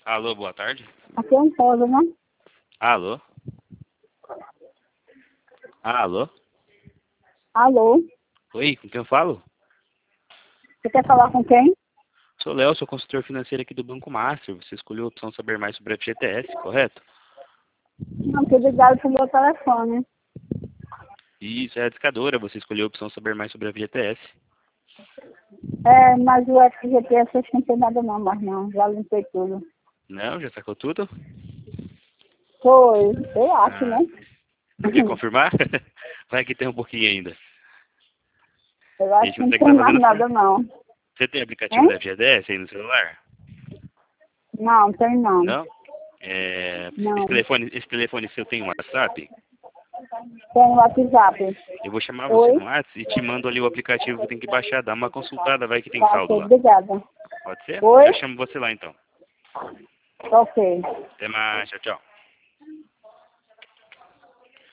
Alô, boa tarde. Aqui é um polo, né? Alô? Alô? Alô? Oi, com quem eu falo? Você quer falar com quem? Sou Léo, sou consultor financeiro aqui do Banco Master. Você escolheu a opção saber mais sobre a FGTS, correto? Não, que ligado pro meu telefone. Isso, é a discadora. Você escolheu a opção saber mais sobre a FGTS. É, mas o FGTS acho que não tem nada não, mas não. Já limpei tudo. Não, já sacou tudo? Foi, eu acho, né? Ah, quer confirmar? Vai que tem um pouquinho ainda. Eu A acho gente que não consegue tem estar mais fazendo nada não. Você tem aplicativo Hein? da FGTS aí no celular? Não, tem não. Não? Esse Não. telefone seu tem um WhatsApp? Tem o WhatsApp. Eu vou chamar você Oi? no WhatsApp e te mando ali o aplicativo que tem que baixar. Dá uma consultada, vai que tem Tá, saldo ok, lá. obrigada. Pode ser? Oi? Já chamo você lá então. Ok. Até mais, tchau, tchau.